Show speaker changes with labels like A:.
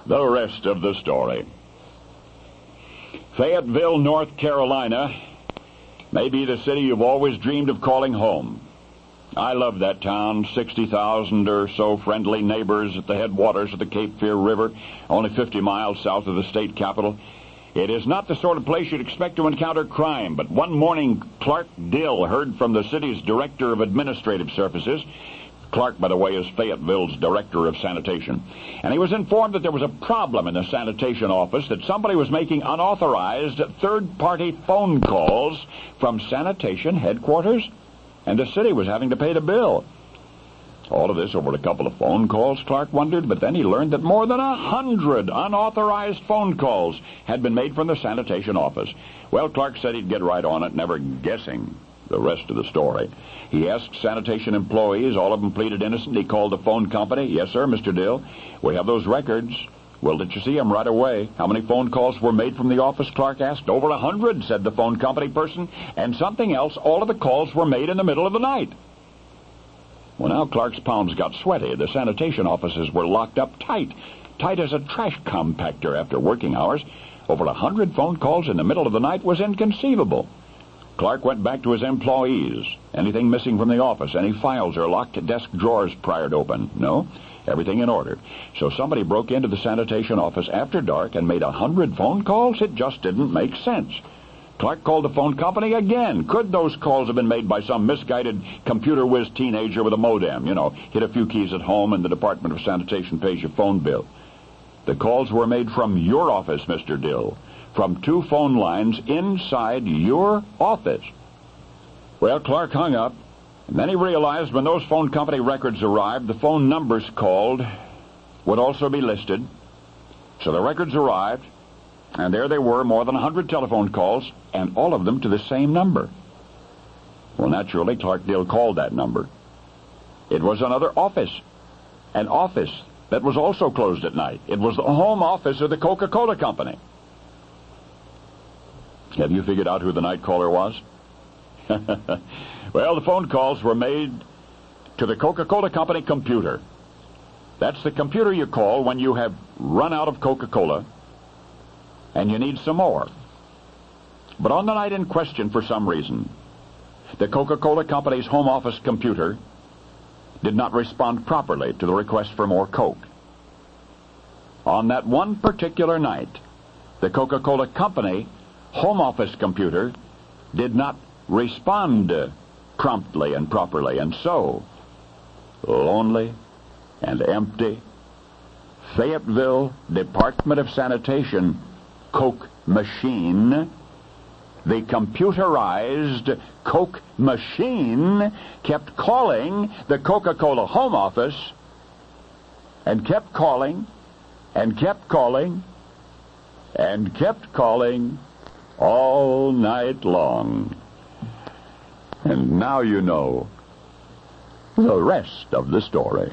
A: The rest of the story. Fayetteville, North Carolina, may be the city you've always dreamed of calling home. I love that town, 60,000 or so friendly neighbors at the headwaters of the Cape Fear River, only 50 miles south of the state capital. It is not the sort of place you'd expect to encounter crime, but one morning Clark Dill heard from the city's Director of Administrative Services. Clark, by the way, is Fayetteville's Director of Sanitation. And he was informed that there was a problem in the sanitation office, that somebody was making unauthorized third-party phone calls from sanitation headquarters, and the city was having to pay the bill. All of this over a couple of phone calls, Clark wondered, but then he learned that more than 100 unauthorized phone calls had been made from the sanitation office. Well, Clark said he'd get right on it, never guessing the rest of the story. He asked sanitation employees, all of them pleaded innocent. He called the phone company. Yes, sir, Mr. Dill, we have those records. Well, did you see them right away? How many phone calls were made from the office, Clark asked. Over 100, said the phone company person. And something else, all of the calls were made in the middle of the night. Well, now Clark's palms got sweaty. The sanitation offices were locked up tight as a trash compactor after working hours. Over 100 phone calls in the middle of the night was inconceivable. Clark went back to his employees. Anything missing from the office? Any files or locked desk drawers pried open? No? Everything in order. So somebody broke into the sanitation office after dark and made 100 phone calls? It just didn't make sense. Clark called the phone company again. Could those calls have been made by some misguided computer whiz teenager with a modem? Hit a few keys at home and the Department of Sanitation pays your phone bill. The calls were made from your office, Mr. Dill. From 2 phone lines inside your office. Well, Clark hung up, and then he realized when those phone company records arrived, the phone numbers called would also be listed. So the records arrived, and there they were, more than 100 telephone calls, and all of them to the same number. Well, naturally, Clark Dill called that number. It was another office, an office that was also closed at night. It was the home office of the Coca-Cola Company. Have you figured out who the night caller was? Well, the phone calls were made to the Coca-Cola Company computer. That's the computer you call when you have run out of Coca-Cola and you need some more. But on the night in question, for some reason, the Coca-Cola Company's home office computer did not respond properly to the request for more Coke. On that one particular night, the Coca-Cola Company home office computer did not respond promptly and properly, and so, lonely and empty, Fayetteville Department of Sanitation Coke machine, the computerized Coke machine, kept calling the Coca-Cola home office and kept calling and kept calling and kept calling all night long. And now you know the rest of the story.